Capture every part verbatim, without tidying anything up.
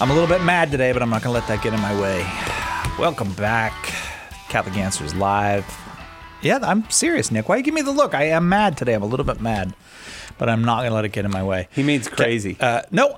I'm a little bit mad today, but I'm not going to let that get in my way. Welcome back. Catholic Answers Live. Yeah, I'm serious, Nick. Why you give me the look? I am mad today. I'm a little bit mad, but I'm not going to let it get in my way. He means crazy. Uh, no.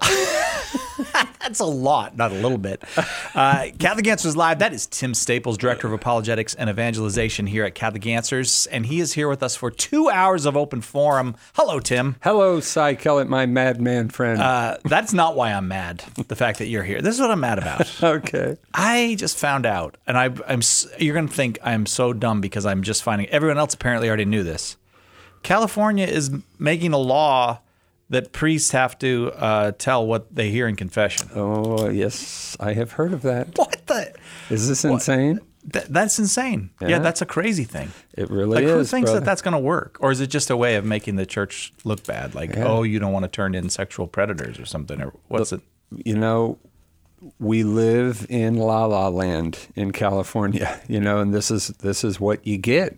That's a lot, not a little bit. Uh, Catholic Answers Live, that is Tim Staples, Director of Apologetics and Evangelization here at Catholic Answers, and he is here with us for two hours of open forum. Hello, Tim. Hello, Cy Kellett, my madman friend. Uh, that's not why I'm mad, the fact that you're here. This is what I'm mad about. Okay. I just found out, and I, I'm. you're going to think I'm so dumb because I'm just finding, everyone else apparently already knew this. California is making a law that priests have to uh, tell what they hear in confession. Oh, yes, I have heard of that. What the? Is this insane? Th- that's insane. Yeah. Yeah. that's a crazy thing. It really like, is, who thinks brother. that that's going to work? Or is it just a way of making the church look bad? Like, Yeah. oh, you don't want to turn in sexual predators or something? Or what's Look, it? You know, we live in La La Land in California, you know, and this is this is what you get.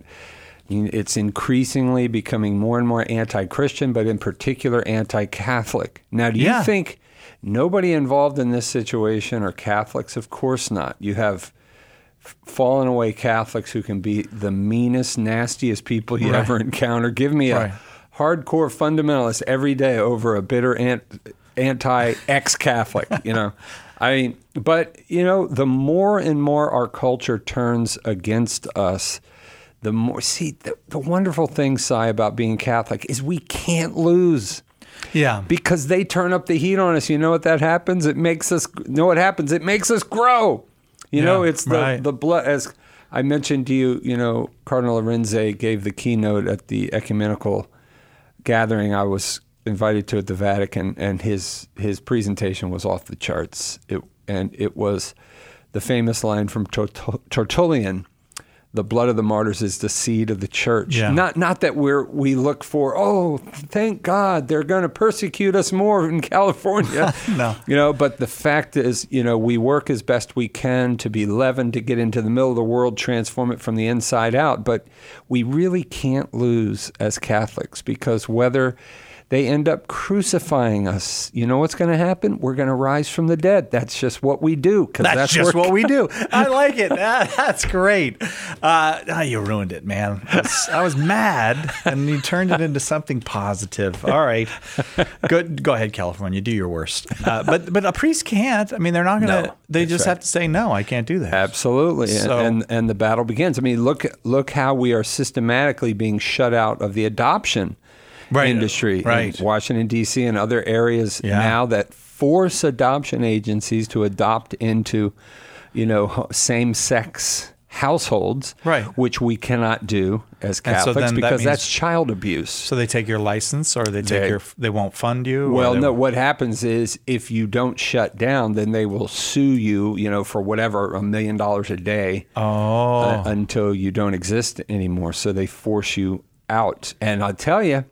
It's increasingly becoming more and more anti-Christian, but in particular anti-Catholic. Now, do you Yeah. think nobody involved in this situation are Catholics? Of course not. You have f- fallen away Catholics who can be the meanest, nastiest people you Right. ever encounter. Give me a Right. hardcore fundamentalist every day over a bitter ant- anti-ex-Catholic, you know. I mean, but, you know, the more and more our culture turns against us, the more, see, the, the wonderful thing, Cy, about being Catholic is we can't lose. Yeah. Because they turn up the heat on us. You know what that happens? It makes us, you know what happens? It makes us grow. You Yeah, know, it's the, right. the blood, as I mentioned to you, you know, Cardinal Arinze gave the keynote at the ecumenical gathering I was invited to at the Vatican, and his his presentation was off the charts. It, and it was the famous line from Tort- Tertullian, the blood of the martyrs is the seed of the church. Yeah. Not not that we're we look for, oh, thank God they're going to persecute us more in California. No. You know, but the fact is, you know, we work as best we can to be leavened, to get into the middle of the world, transform it from the inside out. But we really can't lose as Catholics, because whether they end up crucifying us, you know what's going to happen? We're going to rise from the dead. That's just what we do. That's, that's just where- what we do. I like it. That, that's great. Uh, oh, you ruined it, man. I was, I was mad, and you turned it into something positive. All right. Good. Go ahead, California. Do your worst. Uh, but but a priest can't. I mean, they're not going to. No, they that's just right. have to say, no, I can't do that. Absolutely. So- and, and and the battle begins. I mean, look look how we are systematically being shut out of the adoption Right. industry Right. in Washington, D C and other areas Yeah. now that force adoption agencies to adopt into, you know, ho- same-sex households, Right. which we cannot do as And so Catholics, then that because means- that's child abuse. So they take your license, or they take They- your. They won't fund you. or Well, they- no, what happens is if you don't shut down, then they will sue you, you know, for whatever, a million dollars a day Oh. uh, until you don't exist anymore. So they force you out. And I'll tell you,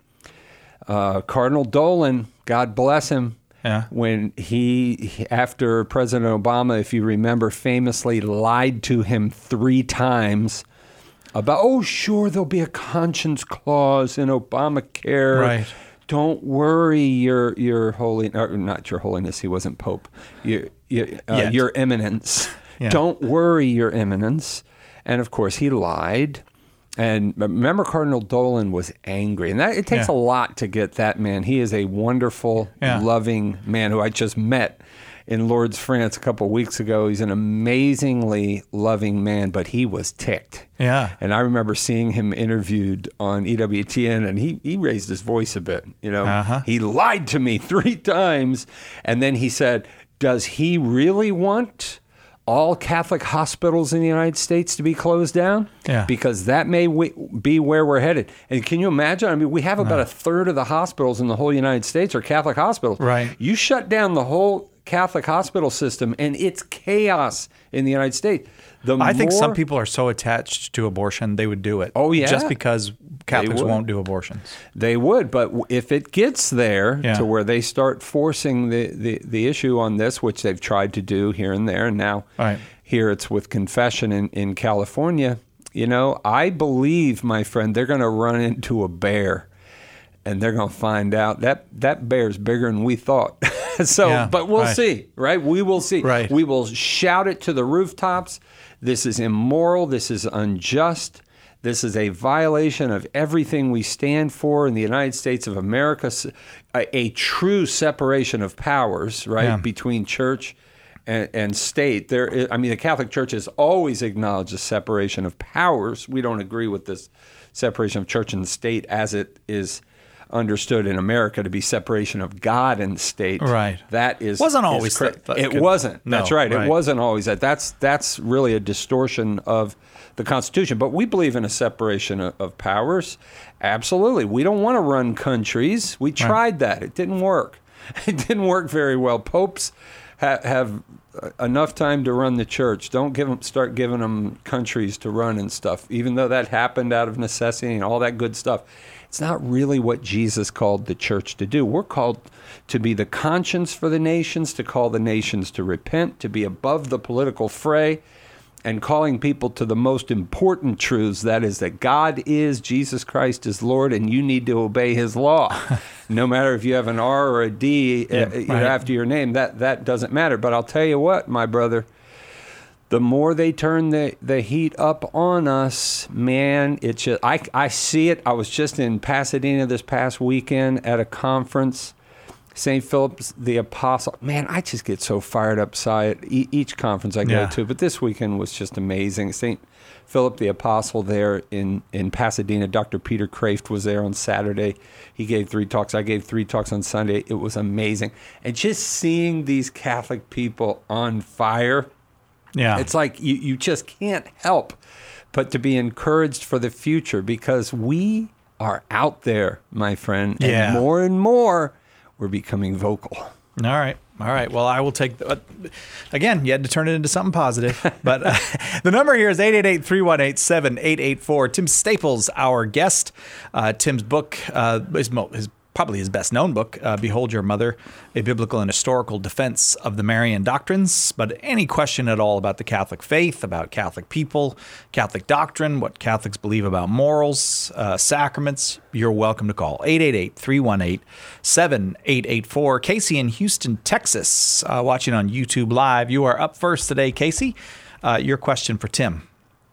uh, Cardinal Dolan, God bless him, Yeah. when he, he- after President Obama, if you remember, famously lied to him three times about, oh, sure, there'll be a conscience clause in Obamacare. Right. Don't worry, your your holy, or not your holiness, he wasn't Pope, your your, uh, Yet. your eminence. Yeah. Don't worry, your eminence. And of course, he lied. And remember, Cardinal Dolan was angry, and that it takes Yeah. a lot to get that man. He is a wonderful, Yeah. loving man who I just met in Lourdes, France, a couple of weeks ago. He's an amazingly loving man, but he was ticked. Yeah. And I remember seeing him interviewed on E W T N, and he, he raised his voice a bit. You know, Uh-huh. he lied to me three times, and then he said, "Does he really want all Catholic hospitals in the United States to be closed down?" Yeah. Because that may w- be where we're headed. And can you imagine? I mean, we have about a third of the hospitals in the whole United States are Catholic hospitals. Right. You shut down the whole Catholic hospital system, and it's chaos in the United States. The I think some more- people are so attached to abortion they would do it. Oh, yeah? Just because Catholics would. won't do abortions. They would, but w- if it gets there Yeah. to where they start forcing the, the, the issue on this, which they've tried to do here and there, and now Right. here it's with confession in, in California, you know, I believe, my friend, they're going to run into a bear, and they're going to find out that that bear's bigger than we thought. so, Yeah, but we'll right. see, right? We will see. Right. We will shout it to the rooftops. This is immoral. This is unjust. This is a violation of everything we stand for in the United States of America, a, a true separation of powers, right, Yeah. between church and, and state. There, is, I mean, the Catholic Church has always acknowledged a separation of powers. We don't agree with this separation of church and state as it is understood in America to be separation of God and state. Right. That is Wasn't is always cra- that, but It could- wasn't. No, That's right. right. It wasn't always that. That's that's really a distortion of the Constitution. But we believe in a separation of, of powers. Absolutely. We don't want to run countries. We tried that. It didn't work. It didn't work very well. Popes ha- have enough time to run the church. Don't give them, start giving them countries to run and stuff, even though that happened out of necessity and all that good stuff. It's not really what Jesus called the church to do. We're called to be the conscience for the nations, to call the nations to repent, to be above the political fray, and calling people to the most important truths, that is that God is, Jesus Christ is Lord, and you need to obey his law. No matter if you have an R or a D Yeah, uh, you know, right. after your name, that, that doesn't matter. But I'll tell you what, my brother, the more they turn the, the heat up on us, man, it's just, I, I see it. I was just in Pasadena this past weekend at a conference, Saint Philip's the Apostle. Man, I just get so fired up side e- each conference I go Yeah. to. But this weekend was just amazing. Saint Philip the Apostle there in, in Pasadena. Doctor Peter Kraft was there on Saturday. He gave three talks. I gave three talks on Sunday. It was amazing. And just seeing these Catholic people on fire, Yeah. it's like you, you just can't help but to be encouraged for the future, because we are out there, my friend. And Yeah. more and more, we're becoming vocal. All right. All right. Well, I will take the, uh, again, you had to turn it into something positive. But uh, the number here is eight eight eight, three one eight, seven eight eight four. Tim Staples, our guest. Uh, Tim's book, uh, his, mo- his probably his best known book, uh, Behold Your Mother, a biblical and historical defense of the Marian doctrines. But any question at all about the Catholic faith, about Catholic people, Catholic doctrine, what Catholics believe about morals, uh, sacraments, you're welcome to call. eight eight eight, three one eight, seven eight eight four. Casey in Houston, Texas, uh, watching on YouTube Live. You are up first today, Casey. Uh, your question for Tim.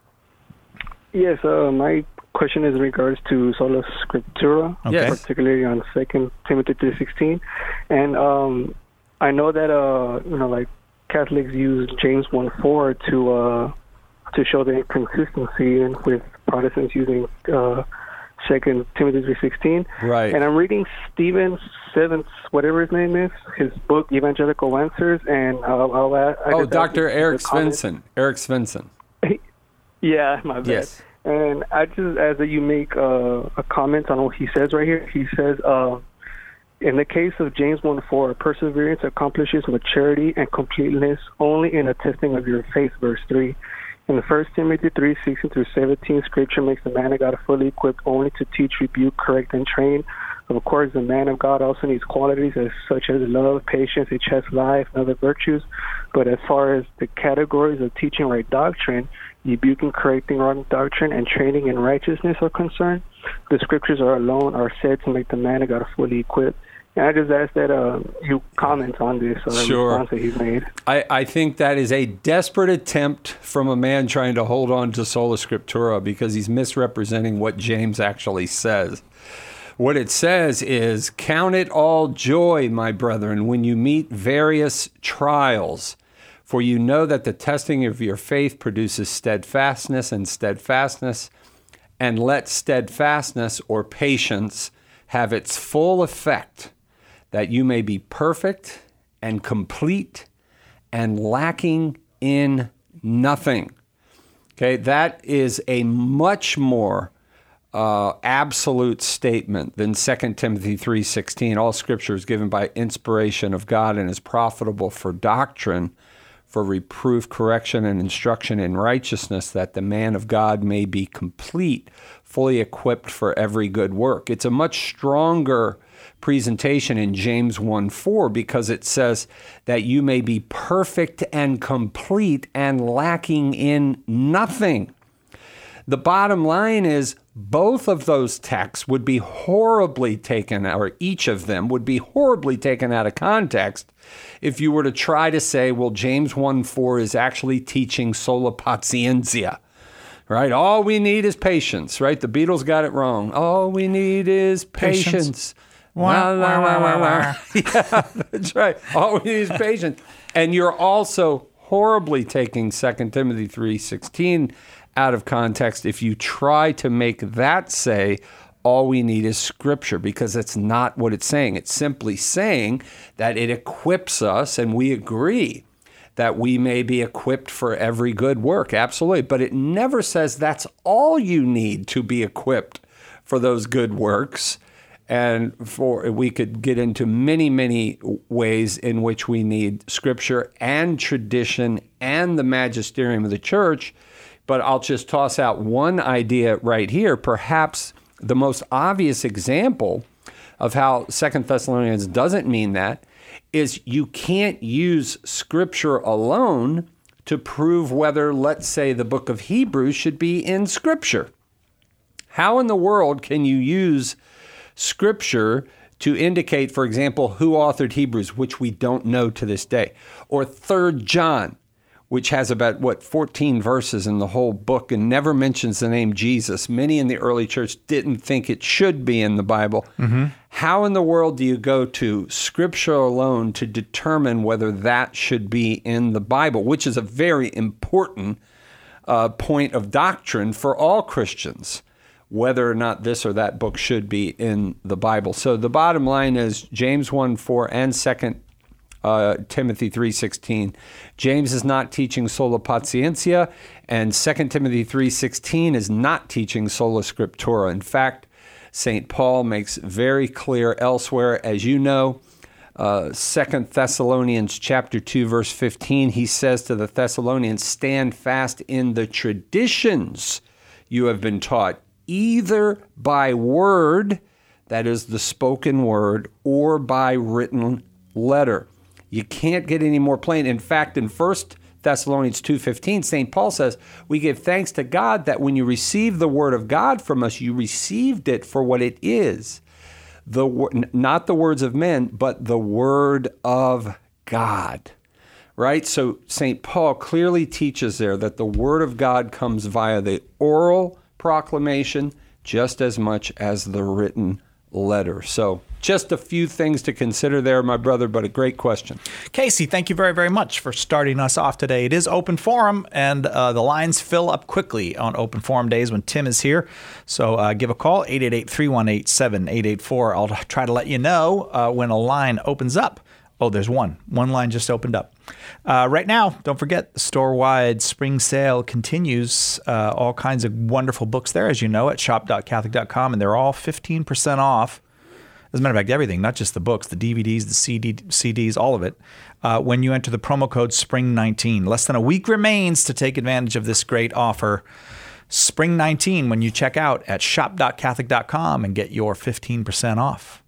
Yes, uh, my question is in regards to Sola Scriptura, Okay. Yes. particularly on Second Timothy three sixteen, and um, I know that uh, you know, like Catholics use James one four to uh, to show the inconsistency, and with Protestants using uh, Second Timothy three sixteen. Right. And I'm reading Stephen Seventh, whatever his name is, his book Evangelical Answers, and I'll, I'll add, I Oh, guess Doctor that's Eric the comment. Svensson. Eric Svensson. Yeah, my bad. Yes. And I just, as you make uh, a comment on what he says right here, he says, uh, in the case of James one four, perseverance accomplishes maturity and completeness only in a testing of your faith, verse three. In First Timothy three sixteen through seventeen, Scripture makes the man of God fully equipped only to teach, rebuke, correct, and train. Of course, the man of God also needs qualities as such as love, patience, a chaste life, and other virtues. But as far as the categories of teaching right doctrine, rebuking, correcting wrong doctrine, and training in righteousness are concerned, the Scriptures are alone are said to make the man of God fully equipped. And I just ask that uh, you comment on this uh, Sure. response that he's made. I, I think that is a desperate attempt from a man trying to hold on to Sola Scriptura, because he's misrepresenting what James actually says. What it says is, count it all joy, my brethren, when you meet various trials, for you know that the testing of your faith produces steadfastness, and steadfastness, and let steadfastness or patience have its full effect, that you may be perfect and complete and lacking in nothing. Okay, that is a much more uh, absolute statement than Second Timothy three sixteen. All Scripture is given by inspiration of God and is profitable for doctrine, for reproof, correction, and instruction in righteousness, that the man of God may be complete, fully equipped for every good work. It's a much stronger presentation in James one four, because it says that you may be perfect and complete and lacking in nothing. The bottom line is, both of those texts would be horribly taken, or each of them would be horribly taken out of context if you were to try to say, well, James one four is actually teaching sola patientia, right? All we need is patience, right? The Beatles got it wrong. All we need is patience. patience. Wah, wah, wah, wah, wah. Yeah, that's right. All we need is patience. And you're also horribly taking Second Timothy three sixteen out of context if you try to make that say all we need is Scripture, because it's not what it's saying. It's simply saying that it equips us, and we agree that we may be equipped for every good work, absolutely. But it never says that's all you need to be equipped for those good works. And for we could get into many, many ways in which we need Scripture and tradition and the magisterium of the church. But I'll just toss out one idea right here. Perhaps the most obvious example of how Second Thessalonians doesn't mean that is you can't use Scripture alone to prove whether, let's say, the book of Hebrews should be in Scripture. How in the world can you use Scripture to indicate, for example, who authored Hebrews, which we don't know to this day, or Third John, which has about, what, fourteen verses in the whole book and never mentions the name Jesus. Many in the early church didn't think it should be in the Bible. Mm-hmm. How in the world do you go to Scripture alone to determine whether that should be in the Bible, which is a very important uh, point of doctrine for all Christians, whether or not this or that book should be in the Bible? So the bottom line is James one four and Second Uh, Timothy three sixteen. James is not teaching sola patientia, and Second Timothy three sixteen is not teaching sola scriptura. In fact, Saint Paul makes very clear elsewhere, as you know, uh, Second Thessalonians chapter two, verse fifteen, he says to the Thessalonians, stand fast in the traditions you have been taught, either by word, that is the spoken word, or by written letter. You can't get any more plain. In fact, in First Thessalonians two fifteen, Saint Paul says, we give thanks to God that when you received the word of God from us, you received it for what it is. The not the words of men, but the word of God. Right? So Saint Paul clearly teaches there that the word of God comes via the oral proclamation just as much as the written letter. So just a few things to consider there, my brother, but a great question. Casey, thank you very, very much for starting us off today. It is Open Forum, and uh, the lines fill up quickly on Open Forum days when Tim is here. So uh, give a call, eight eight eight, three one eight, seven eight eight four. I'll try to let you know uh, when a line opens up. Oh, there's one. One line just opened up. Uh, right now, don't forget, the store-wide spring sale continues. Uh, all kinds of wonderful books there, as you know, at shop dot catholic dot com, and they're all fifteen percent off. As a matter of fact, everything, not just the books, the D V Ds, the C D, C Ds, all of it, uh, when you enter the promo code spring nineteen. Less than a week remains to take advantage of this great offer. spring nineteen when you check out at shop dot catholic dot com and get your fifteen percent off.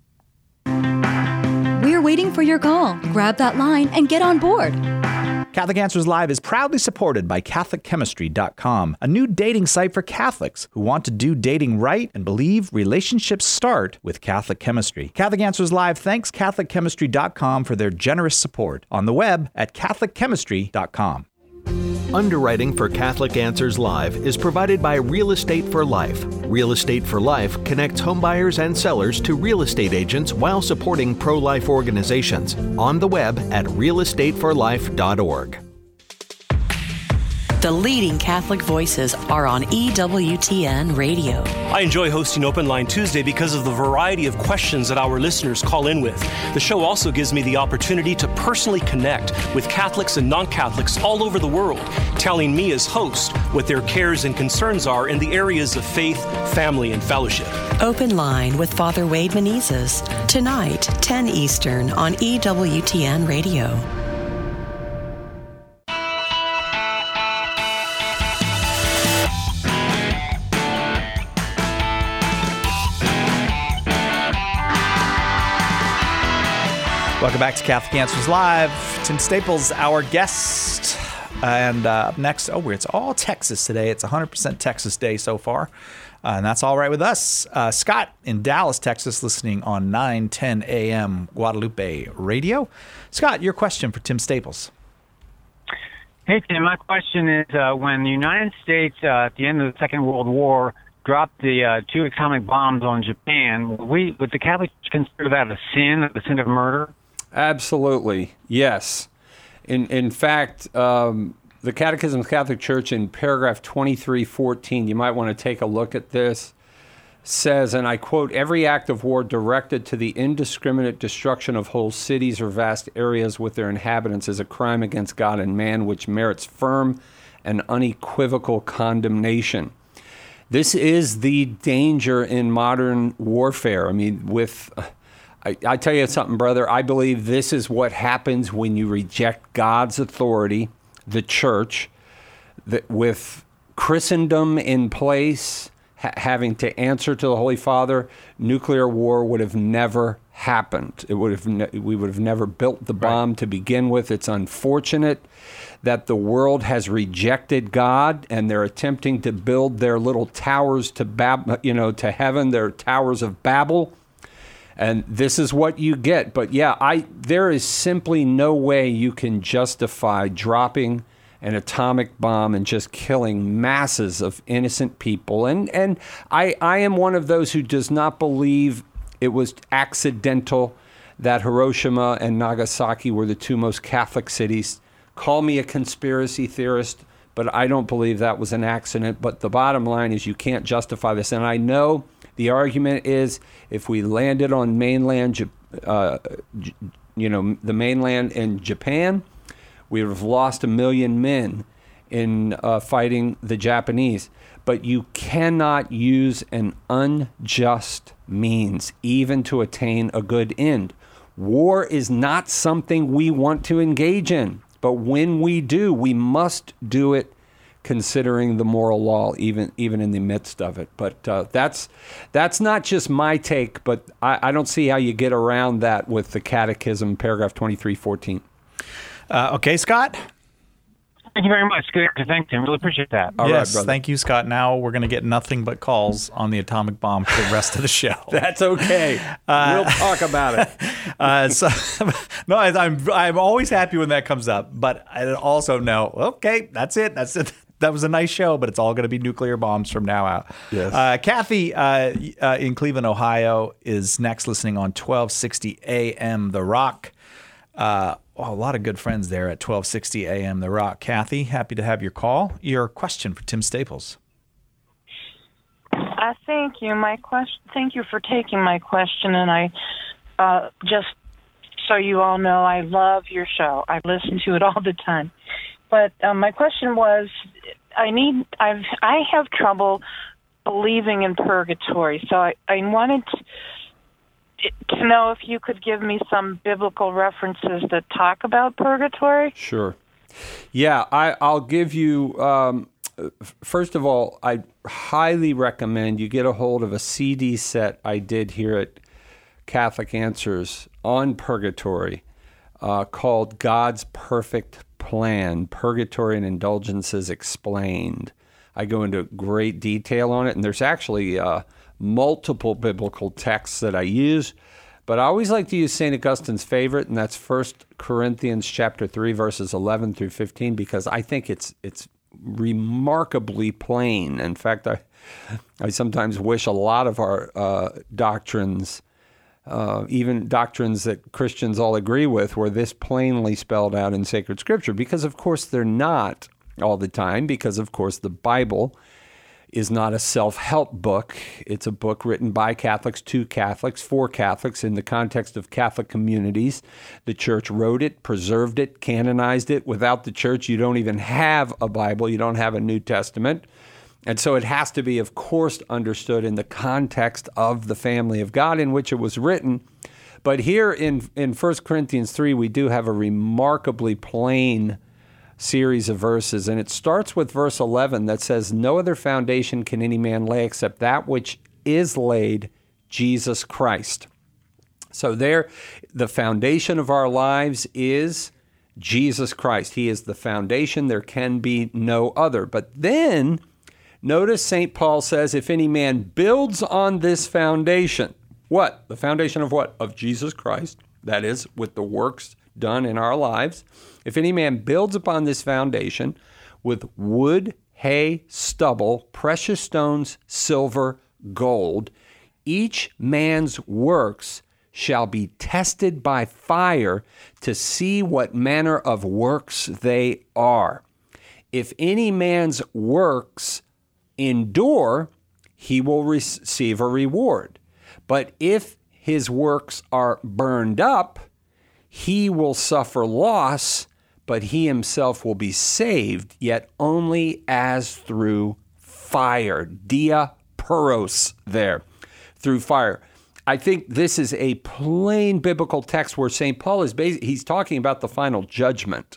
We're waiting for your call. Grab that line and get on board. Catholic Answers Live is proudly supported by Catholic Chemistry dot com, a new dating site for Catholics who want to do dating right and believe relationships start with Catholic chemistry. Catholic Answers Live thanks Catholic Chemistry dot com for their generous support on the web at Catholic Chemistry dot com. Underwriting for Catholic Answers Live is provided by Real Estate for Life. Real Estate for Life connects homebuyers and sellers to real estate agents while supporting pro-life organizations. On the web at real estate for life dot org. The leading Catholic voices are on E W T N Radio. I enjoy hosting Open Line Tuesday because of the variety of questions that our listeners call in with. The show also gives me the opportunity to personally connect with Catholics and non-Catholics all over the world, telling me as host what their cares and concerns are in the areas of faith, family, and fellowship. Open Line with Father Wade Menezes, tonight, ten Eastern on E W T N Radio. Welcome back to Catholic Answers Live. Tim Staples, our guest. And uh, up next, oh, it's all Texas today. It's one hundred percent Texas Day so far. Uh, and that's all right with us. Uh, Scott in Dallas, Texas, listening on nine ten a.m. Guadalupe Radio. Scott, your question for Tim Staples. Hey, Tim, my question is, uh, when the United States, uh, at the end of the Second World War, dropped the uh, two atomic bombs on Japan, would, we, would the Catholics consider that a sin, the sin of murder? Absolutely, yes. In in fact, um, the Catechism of the Catholic Church in paragraph twenty-three fourteen, you might want to take a look at this, says, and I quote, "Every act of war directed to the indiscriminate destruction of whole cities or vast areas with their inhabitants is a crime against God and man which merits firm and unequivocal condemnation." This is the danger in modern warfare. I mean, with... I, I tell you something, brother. I believe this is what happens when you reject God's authority, the church, that with Christendom in place, ha- having to answer to the Holy Father, nuclear war would have never happened. It would have ne- we would have never built the bomb right. to begin with. It's unfortunate that the world has rejected God and they're attempting to build their little towers to Bab- you know, to heaven, their towers of Babel. And this is what you get. But yeah, I there is simply no way you can justify dropping an atomic bomb and just killing masses of innocent people. And and I, I am one of those who does not believe it was accidental that Hiroshima and Nagasaki were the two most Catholic cities. Call me a conspiracy theorist, but I don't believe that was an accident. But the bottom line is you can't justify this. And I know the argument is if we landed on mainland, uh, you know, the mainland in Japan, we would have lost a million men in uh, fighting the Japanese. But you cannot use an unjust means even to attain a good end. War is not something we want to engage in. But when we do, we must do it considering the moral law, even even in the midst of it. But uh, that's that's not just my take, but I, I don't see how you get around that with the Catechism, paragraph twenty-three fourteen. Uh, okay, Scott? Thank you very much. Good. Thank you. I really appreciate that. All yes, right, brother. Thank you, Scott. Now we're going to get nothing but calls on the atomic bomb for the rest of the show. That's okay. Uh, we'll talk about it. uh, so, no, I, I'm I'm always happy when that comes up, but I also know, okay, that's it. That's it. That was a nice show, but it's all going to be nuclear bombs from now out. Yes. Uh, Kathy uh, uh, in Cleveland, Ohio, is next, listening on twelve sixty A M The Rock. Uh, oh, a lot of good friends there at twelve sixty A M The Rock. Kathy, happy to have your call. Your question for Tim Staples. Uh, thank you. My question. Thank you for taking my question, and I uh, just so you all know, I love your show. I listen to it all the time. But um, my question was, I need, I've, I have trouble believing in purgatory. So I, I wanted to, to know if you could give me some biblical references that talk about purgatory. Sure. Yeah, I, I'll give you, um, first of all, I highly recommend you get a hold of a C D set I did here at Catholic Answers on purgatory uh, called God's Perfect Plan, Purgatory and Indulgences Explained. I go into great detail on it, and there's actually uh, multiple biblical texts that I use, but I always like to use Saint Augustine's favorite, and that's First Corinthians chapter three, verses eleven through fifteen, because I think it's it's remarkably plain. In fact, I I sometimes wish a lot of our uh, doctrines, Uh, even doctrines that Christians all agree with, were this plainly spelled out in sacred scripture, because of course they're not all the time, because of course the Bible is not a self-help book. It's a book written by Catholics to Catholics for Catholics in the context of Catholic communities. The church wrote it, preserved it, canonized it. Without the church, you don't even have a Bible. You don't have a New Testament. And so it has to be, of course, understood in the context of the family of God in which it was written. But here in, in First Corinthians three, we do have a remarkably plain series of verses. And it starts with verse eleven that says, "No other foundation can any man lay except that which is laid, Jesus Christ." So there, the foundation of our lives is Jesus Christ. He is the foundation. There can be no other. But then, notice Saint Paul says, if any man builds on this foundation, what? The foundation of what? Of Jesus Christ. That is, with the works done in our lives. If any man builds upon this foundation with wood, hay, stubble, precious stones, silver, gold, each man's works shall be tested by fire to see what manner of works they are. If any man's works endure, he will receive a reward. But if his works are burned up, he will suffer loss, but he himself will be saved, yet only as through fire. Dia puros there, through fire. I think this is a plain biblical text where Saint Paul is basically, he's talking about the final judgment.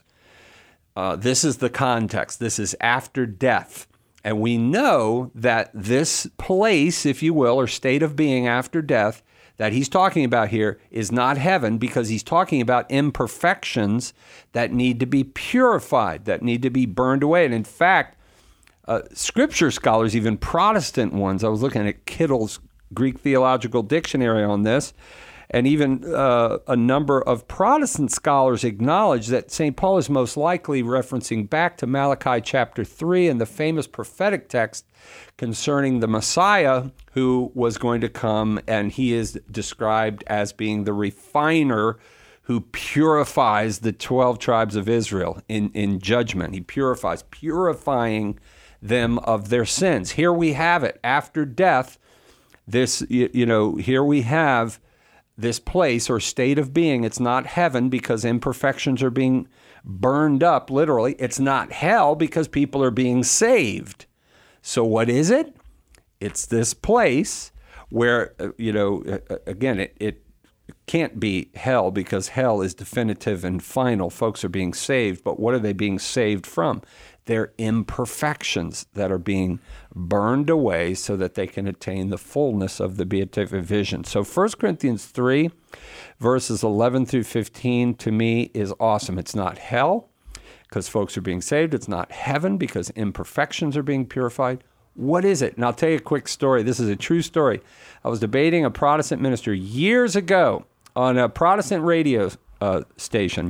Uh, this is the context. This is after death. And we know that this place, if you will, or state of being after death, that he's talking about here is not heaven, because he's talking about imperfections that need to be purified, that need to be burned away. And in fact, uh, scripture scholars, even Protestant ones, I was looking at Kittle's Greek Theological Dictionary on this, and even uh, a number of Protestant scholars acknowledge that Saint Paul is most likely referencing back to Malachi chapter three and the famous prophetic text concerning the Messiah who was going to come, and he is described as being the refiner who purifies the twelve tribes of Israel in, in judgment. He purifies, purifying them of their sins. Here we have it. After death, this, you, you know, here we have this place or state of being. It's not heaven because imperfections are being burned up, literally. It's not hell because people are being saved. So what is it? It's this place where, uh, you know, uh, again, it, it can't be hell because hell is definitive and final. Folks are being saved, but what are they being saved from? They're imperfections that are being burned away so that they can attain the fullness of the beatific vision. So First Corinthians three, verses eleven through fifteen, to me is awesome. It's not hell because folks are being saved. It's not heaven because imperfections are being purified. What is it? And I'll tell you a quick story. This is a true story. I was debating a Protestant minister years ago on a Protestant radio uh, station,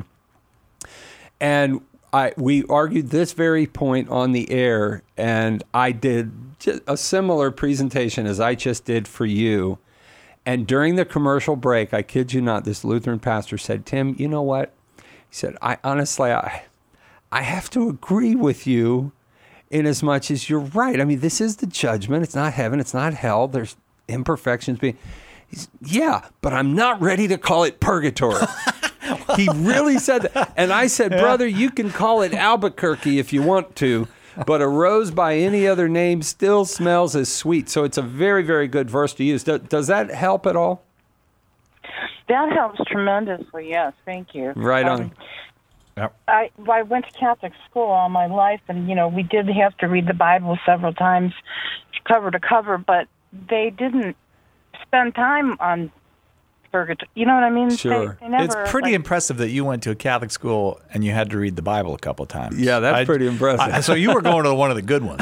and I, we argued this very point on the air, and I did just a similar presentation as I just did for you. And during the commercial break, I kid you not, this Lutheran pastor said, Tim, you know what? He said, I honestly, I, I have to agree with you in as much as you're right. I mean, this is the judgment. It's not heaven. It's not hell. There's imperfections being... He's, yeah, but I'm not ready to call it purgatory. He really said that. And I said, brother, you can call it Albuquerque if you want to, but a rose by any other name still smells as sweet. So it's a very, very good verse to use. Does, does that help at all? That helps tremendously, yes. Thank you. Right on. Um, Yep. I, I went to Catholic school all my life, and, you know, we did have to read the Bible several times, cover to cover, but they didn't spend time on purgatory. You know what I mean? Sure. They, they never, It's pretty like, impressive that you went to a Catholic school and you had to read the Bible a couple times. Yeah, that's I, pretty impressive. I, so you were going to one of the good ones.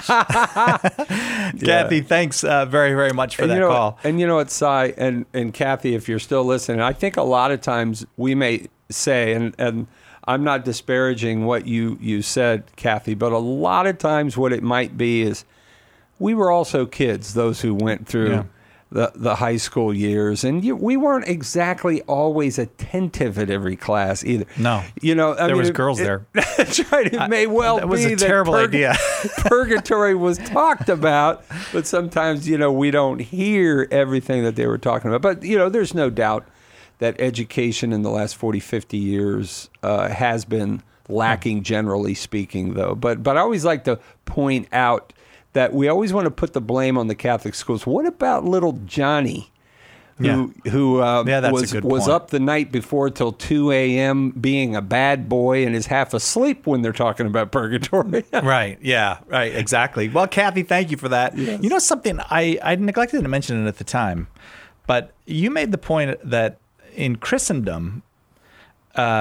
Kathy, thanks uh, very, very much for and that you know, call. And you know what, Cy, and, and Kathy, if you're still listening, I think a lot of times we may say, and, and I'm not disparaging what you, you said, Kathy, but a lot of times what it might be is we were also kids, those who went through Yeah. the, the high school years, and you, we weren't exactly always attentive at every class either. No. You know, I There mean, was it- girls it- there. That's right. It may well that was be a terrible purg- idea. purgatory was talked about, but sometimes, you know, we don't hear everything that they were talking about. But, you know, there's no doubt that education in the last forty, fifty years uh, has been lacking, generally speaking, though. But but I always like to point out that we always want to put the blame on the Catholic schools. What about little Johnny, who Yeah. who uh, Yeah, that's a was good was point. up the night before till two a.m. being a bad boy and is half asleep when they're talking about purgatory? Right. Yeah. Right. Exactly. Well, Kathy, thank you for that. Yes. You know something, I, I neglected to mention it at the time, but you made the point that in Christendom, uh,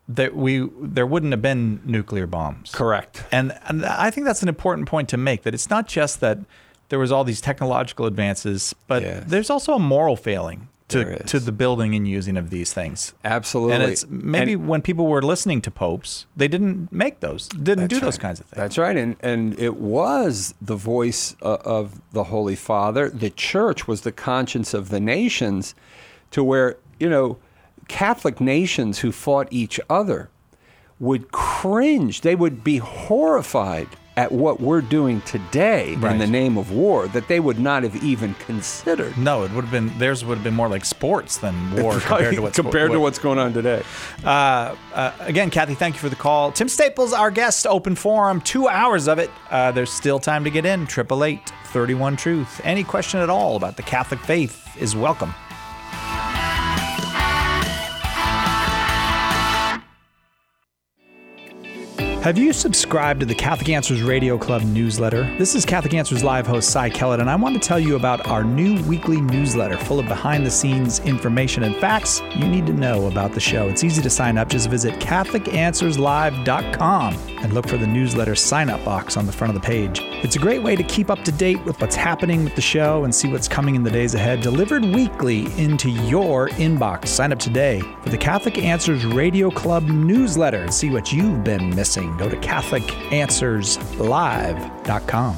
that we there wouldn't have been nuclear bombs. Correct. And, and I think that's an important point to make, that it's not just that there was all these technological advances, but Yes. there's also a moral failing There to is. to the building and using of these things. Absolutely. And it's maybe And- when people were listening to popes, they didn't make those, didn't do That's those right. kinds of things. That's right. And, and it was the voice uh, of the Holy Father. The church was the conscience of the nations, to where, you know, Catholic nations who fought each other would cringe. They would be horrified at what we're doing today Right. in the name of war that they would not have even considered. No, it would have been theirs would have been more like sports than war compared to what's compared to what- what's going on today. Uh, uh, again, Kathy, thank you for the call. Tim Staples, our guest, open forum, two hours of it. Uh, there's still time to get in. Triple eight thirty-one Truth. Any question at all about the Catholic faith is welcome. Have you subscribed to the Catholic Answers Radio Club newsletter? This is Catholic Answers Live host Cy Kellett, and I want to tell you about our new weekly newsletter full of behind-the-scenes information and facts you need to know about the show. It's easy to sign up. Just visit Catholic Answers Live dot com and look for the newsletter sign-up box on the front of the page. It's a great way to keep up to date with what's happening with the show and see what's coming in the days ahead, delivered weekly into your inbox. Sign up today for the Catholic Answers Radio Club newsletter and see what you've been missing. Go to Catholic Answers Live dot com.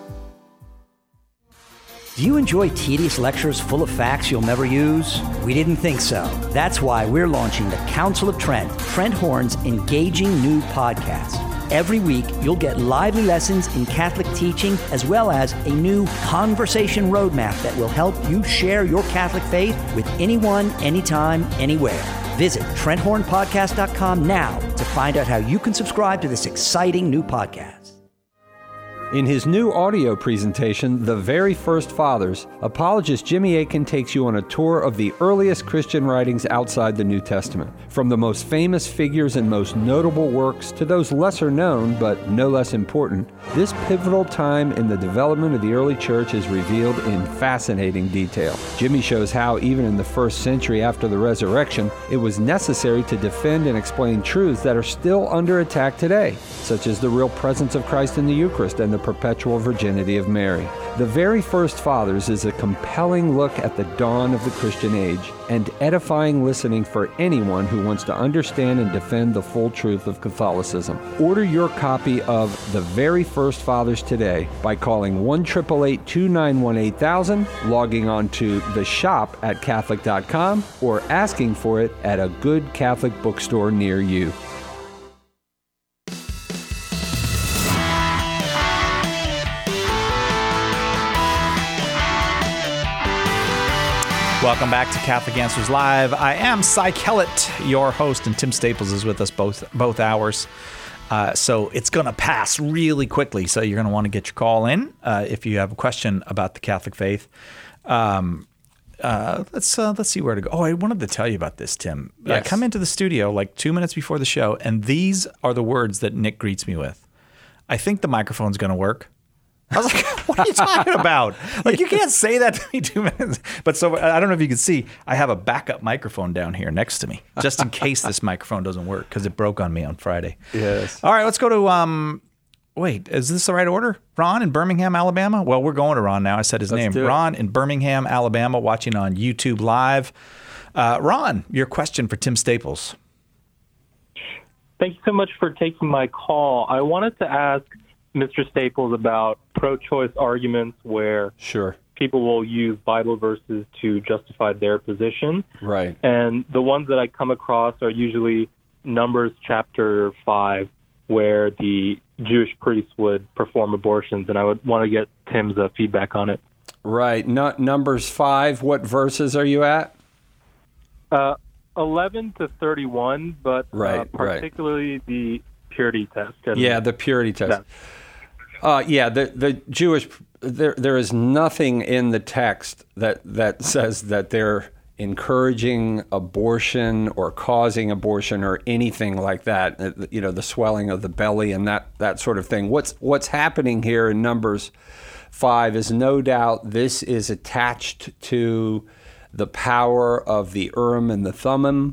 Do you enjoy tedious lectures full of facts you'll never use? We didn't think so. That's why we're launching the Council of Trent, Trent Horn's engaging new podcast. Every week, you'll get lively lessons in Catholic teaching, as well as a new conversation roadmap that will help you share your Catholic faith with anyone, anytime, anywhere. Visit Trent Horn Podcast dot com now to find out how you can subscribe to this exciting new podcast. In his new audio presentation, The Very First Fathers, apologist Jimmy Akin takes you on a tour of the earliest Christian writings outside the New Testament. From the most famous figures and most notable works to those lesser known but no less important, this pivotal time in the development of the early church is revealed in fascinating detail. Jimmy shows how, even in the first century after the resurrection, it was necessary to defend and explain truths that are still under attack today, such as the real presence of Christ in the Eucharist and the perpetual virginity of Mary. The Very First Fathers is a compelling look at the dawn of the Christian age and edifying listening for anyone who wants to understand and defend the full truth of Catholicism. Order your copy of The Very First Fathers today by calling one eight eight eight, two nine one, eight thousand, logging on to the shop at Catholic dot com, or asking for it at a good Catholic bookstore near you. Welcome back to Catholic Answers Live. I am Cy Kellett, your host, and Tim Staples is with us both both hours. Uh, so it's going to pass really quickly. So you're going to want to get your call in uh, if you have a question about the Catholic faith. Um, uh, let's uh, let's see where to go. Oh, I wanted to tell you about this, Tim. Yes. I come into the studio like two minutes before the show, and these are the words that Nick greets me with. I think the microphone's going to work. I was like, what are you talking about? Like, you can't say that to me two minutes. But so I don't know if you can see, I have a backup microphone down here next to me, just in case this microphone doesn't work, because it broke on me on Friday. Yes. All right, let's go to, um, wait, is this the right order? Ron in Birmingham, Alabama? Well, we're going to Ron now. I said his Let's name. do it. Ron in Birmingham, Alabama, watching on YouTube Live. Uh, Ron, your question for Tim Staples. Thank you so much for taking my call. I wanted to ask Mister Staples about pro-choice arguments where Sure. people will use Bible verses to justify their position. Right. And the ones that I come across are usually Numbers chapter five, where the Jewish priests would perform abortions, and I would want to get Tim's uh, feedback on it. Right. No, Numbers five, what verses are you at? Uh, eleven to thirty-one, but Right, uh, right. particularly the purity test. And Yeah, the purity test. that. Uh, yeah, the the Jewish there there is nothing in the text that that says that they're encouraging abortion or causing abortion or anything like that. Uh, You know, the swelling of the belly and that that sort of thing. What's what's happening here in Numbers five is no doubt this is attached to the power of the Urim and the Thummim.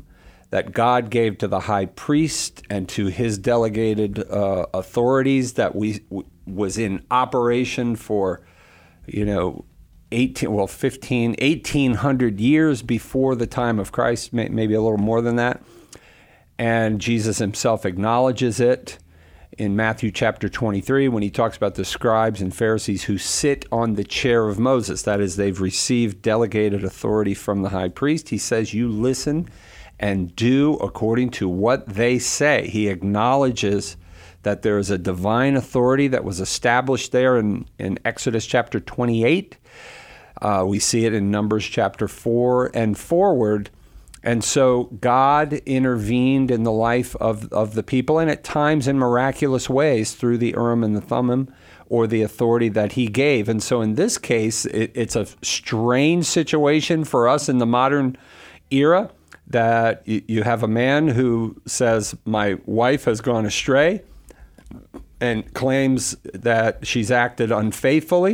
that God gave to the high priest and to his delegated uh, authorities that we w- was in operation for, you know, eighteen, well, fifteen, eighteen hundred years before the time of Christ, may, maybe a little more than that. And Jesus himself acknowledges it in Matthew chapter twenty-three when he talks about the scribes and Pharisees who sit on the chair of Moses. That is, they've received delegated authority from the high priest. He says, you listen and do according to what they say. He acknowledges that there is a divine authority that was established there in, in Exodus chapter twenty-eight. Uh, we see it in Numbers chapter four and forward. And so God intervened in the life of, of the people, and at times in miraculous ways through the Urim and the Thummim, or the authority that he gave. And so in this case, it, it's a strange situation for us in the modern era, that you, you have a man who says, my wife has gone astray, and claims that she's acted unfaithfully.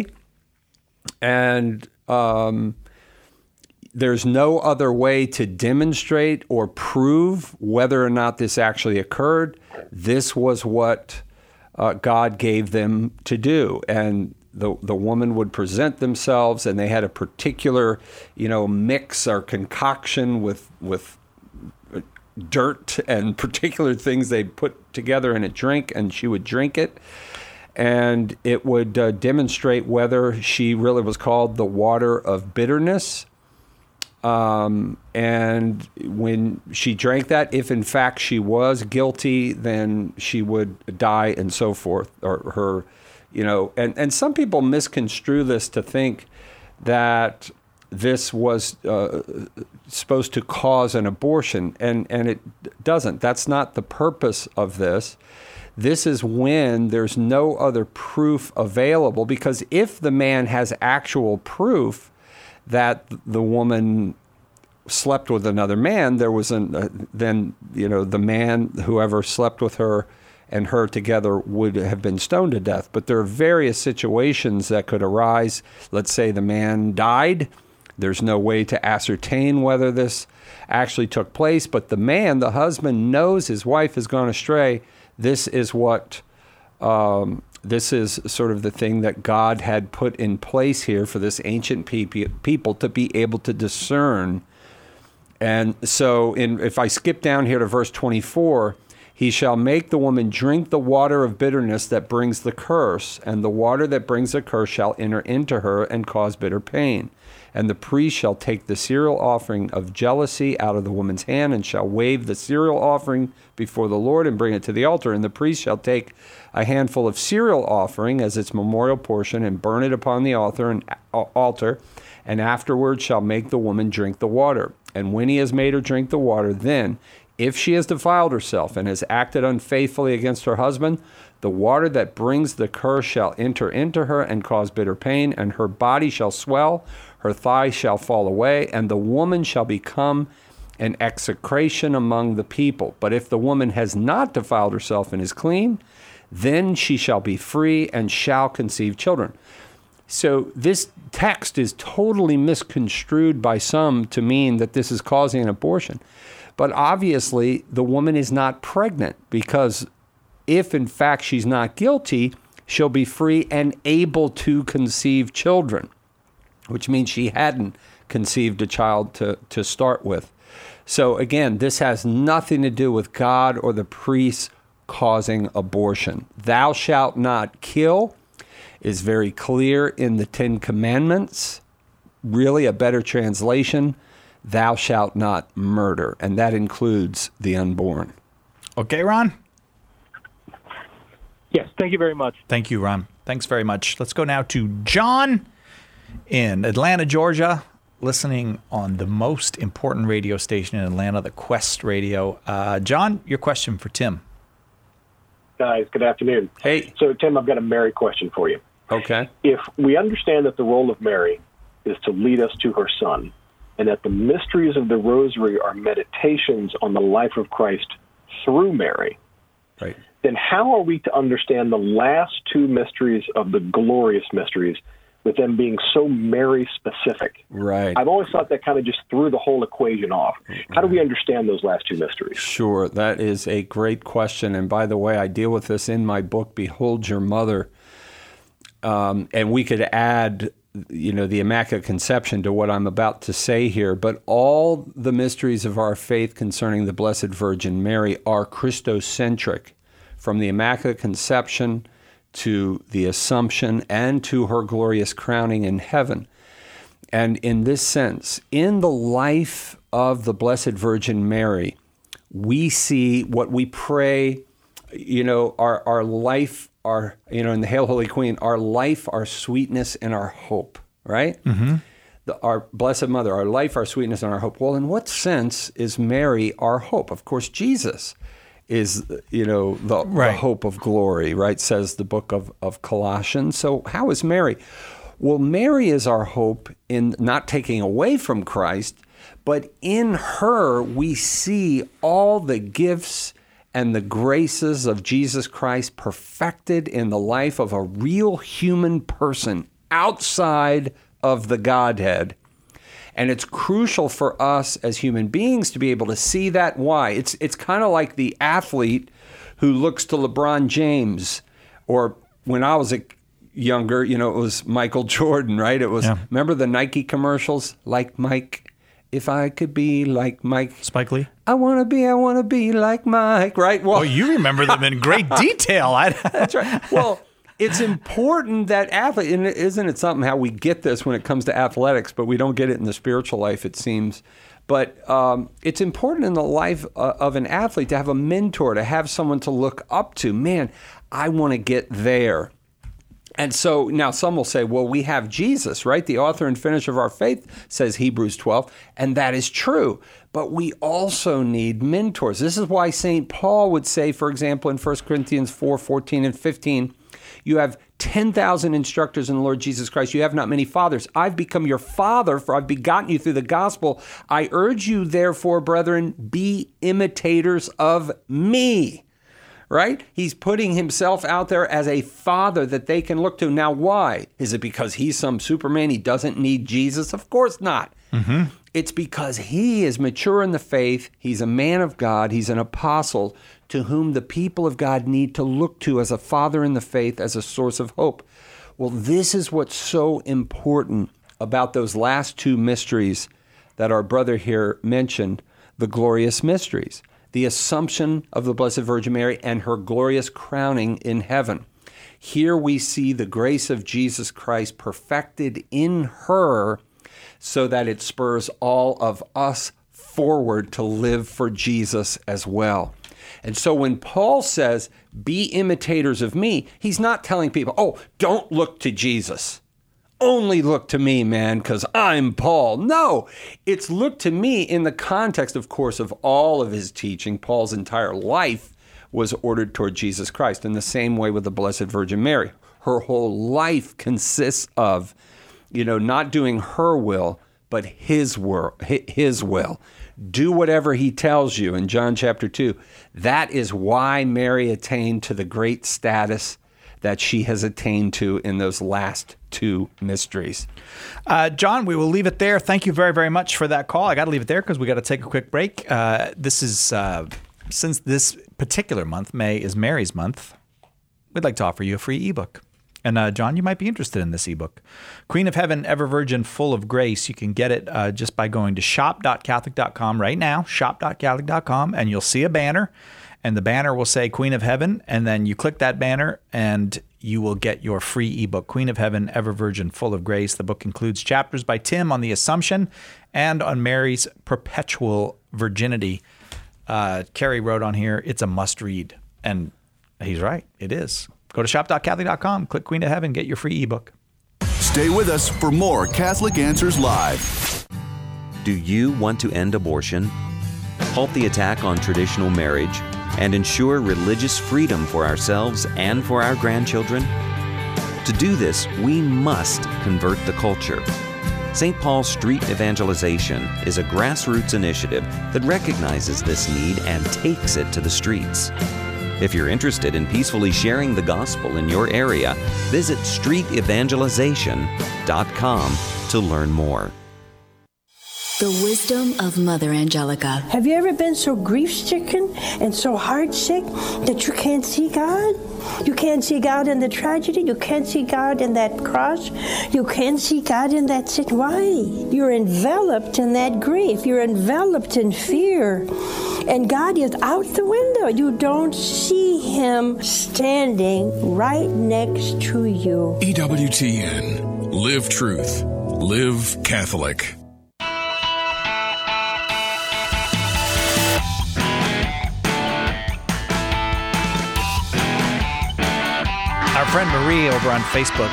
And um, there's no other way to demonstrate or prove whether or not this actually occurred. This was what uh, God gave them to do. And the the woman would present themselves, and they had a particular, you know, mix or concoction with with dirt and particular things they put together in a drink, and she would drink it. And it would uh, demonstrate whether she really was called the water of bitterness. Um, and when she drank that, if in fact she was guilty, then she would die and so forth. Or her, you know, and, and some people misconstrue this to think that this was uh, supposed to cause an abortion, and, and it doesn't. That's not the purpose of this. This is when there's no other proof available, because if the man has actual proof that the woman slept with another man, there was an, uh, then, you know, the man, whoever slept with her and her together, would have been stoned to death. But there are various situations that could arise. Let's say the man died. There's no way to ascertain whether this actually took place, but the man, the husband, knows his wife has gone astray. This is what, um, this is sort of the thing that God had put in place here for this ancient pe- people to be able to discern. And so in, if I skip down here to verse twenty-four, he shall make the woman drink the water of bitterness that brings the curse, and the water that brings the curse shall enter into her and cause bitter pain. And the priest shall take the cereal offering of jealousy out of the woman's hand, and shall wave the cereal offering before the Lord and bring it to the altar. And the priest shall take a handful of cereal offering as its memorial portion and burn it upon the altar, and, uh, altar, and afterward shall make the woman drink the water. And when he has made her drink the water, then, if she has defiled herself and has acted unfaithfully against her husband, the water that brings the curse shall enter into her and cause bitter pain, and her body shall swell, her thighs shall fall away, and the woman shall become an execration among the people. But if the woman has not defiled herself and is clean, then she shall be free and shall conceive children. So this text is totally misconstrued by some to mean that this is causing an abortion. But obviously, the woman is not pregnant, because if in fact she's not guilty, she'll be free and able to conceive children, which means she hadn't conceived a child to, to start with. So again, this has nothing to do with God or the priests causing abortion. Thou shalt not kill is very clear in the Ten Commandments. Really, a better translation, thou shalt not murder, and that includes the unborn. Okay, Ron? Yes, thank you very much. Thank you, Ron. Thanks very much. Let's go now to John in Atlanta, Georgia, listening on the most important radio station in Atlanta, the Quest Radio. Uh, John, your question for Tim. Guys, good afternoon. Hey. So, Tim, I've got a Mary question for you. Okay. If we understand that the role of Mary is to lead us to her son, and that the mysteries of the Rosary are meditations on the life of Christ through Mary, right, then how are we to understand the last two mysteries of the glorious mysteries, with them being so Mary specific. Right. I've always thought that kind of just threw the whole equation off. How do we understand those last two mysteries? Sure, that is a great question. And by the way, I deal with this in my book, Behold Your Mother. Um, and we could add, you know, the Immaculate Conception to what I'm about to say here. But all the mysteries of our faith concerning the Blessed Virgin Mary are Christocentric, from the Immaculate Conception to the Assumption and to her glorious crowning in heaven. And in this sense, in the life of the Blessed Virgin Mary, we see what we pray, you know, our, our life, our, you know, in the Hail Holy Queen, our life, our sweetness, and our hope, right? Mm-hmm. The, our Blessed Mother, our life, our sweetness, and our hope. Well, in what sense is Mary our hope? Of course, Jesus is, you know, the, right. the hope of glory, right, says the book of, of Colossians. So how is Mary? Well, Mary is our hope in not taking away from Christ, but in her we see all the gifts and the graces of Jesus Christ perfected in the life of a real human person outside of the Godhead. And it's crucial for us as human beings to be able to see that. Why? It's it's kind of like the athlete who looks to LeBron James, or when I was a younger, you know, it was Michael Jordan, right? It was, yeah. Remember the Nike commercials? Like Mike, if I could be like Mike. Spike Lee? I want to be, I want to be like Mike, right? Well, oh, you remember them in great detail. I... That's right. Well, it's important that athlete, and isn't it something how we get this when it comes to athletics, but we don't get it in the spiritual life, it seems. But um, it's important in the life uh, of an athlete to have a mentor, to have someone to look up to. Man, I want to get there. And so now some will say, well, we have Jesus, right? The author and finisher of our faith, says Hebrews twelve, and that is true. But we also need mentors. This is why Saint Paul would say, for example, in First Corinthians four, fourteen and fifteen, you have ten thousand instructors in the Lord Jesus Christ. You have not many fathers. I've become your father, for I've begotten you through the gospel. I urge you, therefore, brethren, be imitators of me. Right? He's putting himself out there as a father that they can look to. Now, why? Is it because he's some Superman? He doesn't need Jesus? Of course not. Mm-hmm. It's because he is mature in the faith. He's a man of God. He's an apostle to whom the people of God need to look to as a father in the faith, as a source of hope. Well, this is what's so important about those last two mysteries that our brother here mentioned, the glorious mysteries. The Assumption of the Blessed Virgin Mary and her glorious crowning in heaven. Here we see the grace of Jesus Christ perfected in her so that it spurs all of us forward to live for Jesus as well. And so when Paul says, be imitators of me, he's not telling people, oh, don't look to Jesus. Only look to me, man, because I'm Paul. No, it's look to me in the context, of course, of all of his teaching. Paul's entire life was ordered toward Jesus Christ. In the same way with the Blessed Virgin Mary. Her whole life consists of, you know, not doing her will, but his will. His will. Do whatever he tells you in John chapter two. That is why Mary attained to the great status that she has attained to in those last two mysteries. Uh, John, we will leave it there. Thank you very, very much for that call. I got to leave it there because we got to take a quick break. Uh, this is, uh, since this particular month, May, is Mary's month, we'd like to offer you a free ebook. And uh, John, you might be interested in this ebook. Queen of Heaven, Ever Virgin, Full of Grace. You can get it uh, just by going to shop dot catholic dot com right now, shop dot catholic dot com, and you'll see a banner. And the banner will say Queen of Heaven, and then you click that banner and you will get your free ebook, Queen of Heaven, Ever Virgin, Full of Grace. The book includes chapters by Tim on the Assumption and on Mary's perpetual virginity. Uh, Carrie wrote on here, it's a must read. And he's right, it is. Go to shop dot catholic dot com, click Queen of Heaven, get your free ebook. Stay with us for more Catholic Answers Live. Do you want to end abortion, halt the attack on traditional marriage, and ensure religious freedom for ourselves and for our grandchildren? To do this, we must convert the culture. Saint Paul's Street Evangelization is a grassroots initiative that recognizes this need and takes it to the streets. If you're interested in peacefully sharing the gospel in your area, visit street evangelization dot com to learn more. The wisdom of Mother Angelica. Have you ever been so grief-stricken and so heart-sick that you can't see God? You can't see God in the tragedy. You can't see God in that cross. You can't see God in that sin. Why? You're enveloped in that grief. You're enveloped in fear. And God is out the window. You don't see Him standing right next to you. E W T N. Live truth. Live Catholic. Our friend Marie over on Facebook,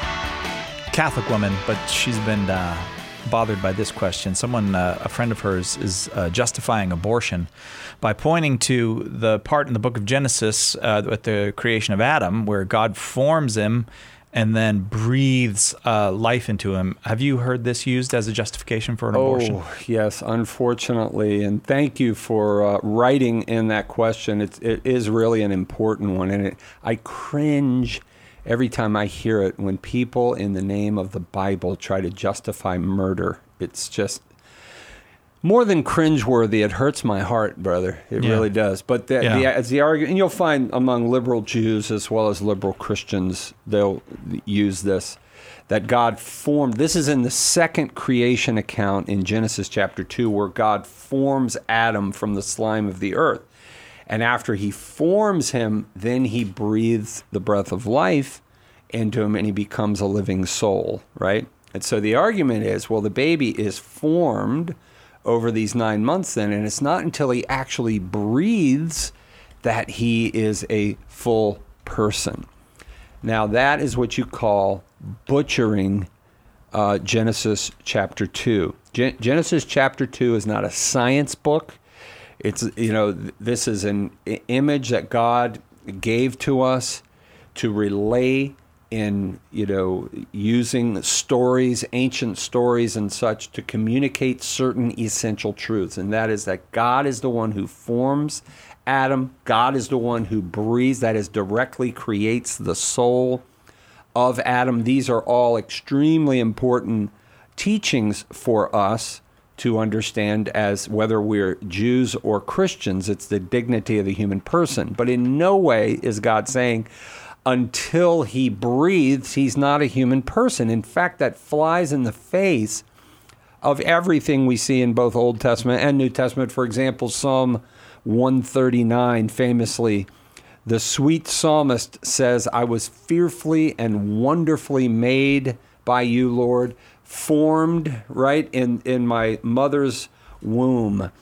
Catholic woman, but she's been uh, bothered by this question. Someone, uh, a friend of hers, is uh, justifying abortion by pointing to the part in the book of Genesis uh, with the creation of Adam where God forms him and then breathes uh, life into him. Have you heard this used as a justification for an abortion? Oh, yes, unfortunately. And thank you for uh, writing in that question. It's, it is really an important one. And it, I cringe every time I hear it when people in the name of the Bible try to justify murder. It's just more than cringeworthy. It hurts my heart, brother. It Yeah. really does. But the, Yeah. the, as the argument, and you'll find among liberal Jews as well as liberal Christians, they'll use this, that God formed. This is in the second creation account in Genesis chapter two, where God forms Adam from the slime of the earth. And after he forms him, then he breathes the breath of life into him and he becomes a living soul, right? And so the argument is, well, the baby is formed over these nine months then, and it's not until he actually breathes that he is a full person. Now, that is what you call butchering uh, Genesis chapter two. Gen- Genesis chapter two is not a science book. It's, you know, this is an i- image that God gave to us to relay in, you know, using stories, ancient stories and such to communicate certain essential truths. And that is that God is the one who forms Adam. God is the one who breathes, that is, directly creates the soul of Adam. These are all extremely important teachings for us to understand as whether we're Jews or Christians. It's the dignity of the human person. But in no way is God saying, until he breathes, he's not a human person. In fact, that flies in the face of everything we see in both Old Testament and New Testament. For example, Psalm one thirty-nine, famously, the sweet psalmist says, I was fearfully and wonderfully made by you, Lord, formed right in, in my mother's womb.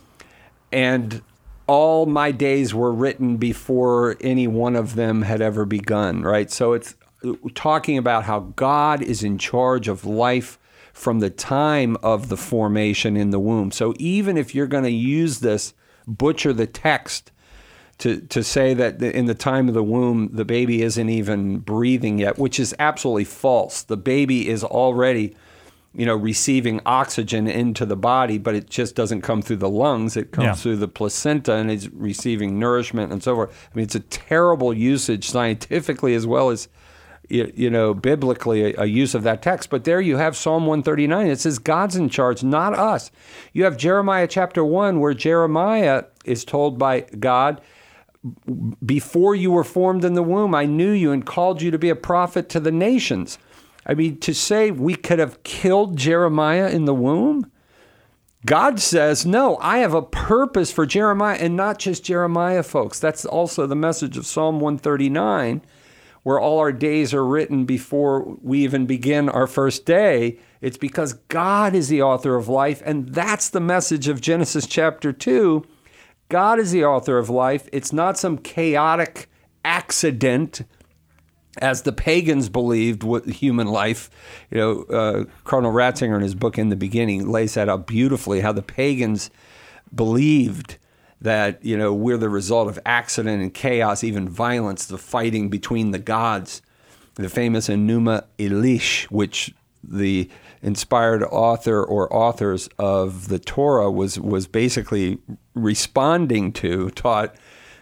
And all my days were written before any one of them had ever begun, right? So it's talking about how God is in charge of life from the time of the formation in the womb. So even if you're going to use this, butcher the text to, to say that in the time of the womb, the baby isn't even breathing yet, which is absolutely false. The baby is already, you know, receiving oxygen into the body, but it just doesn't come through the lungs. It comes Yeah. through the placenta and is receiving nourishment and so forth. I mean, it's a terrible usage scientifically as well as, you, you know, biblically, a, a use of that text. But there you have Psalm one thirty-nine. It says God's in charge, not us. You have Jeremiah chapter one, where Jeremiah is told by God, before you were formed in the womb, I knew you and called you to be a prophet to the nations. I mean, to say we could have killed Jeremiah in the womb? God says, no, I have a purpose for Jeremiah, and not just Jeremiah, folks. That's also the message of Psalm one thirty-nine, where all our days are written before we even begin our first day. It's because God is the author of life, and that's the message of Genesis chapter two. God is the author of life. It's not some chaotic accident, as the pagans believed with human life. You know, uh, Cardinal Ratzinger in his book In the Beginning lays that out beautifully, how the pagans believed that, you know, we're the result of accident and chaos, even violence, the fighting between the gods. The famous Enuma Elish, which the inspired author or authors of the Torah was was basically responding to, taught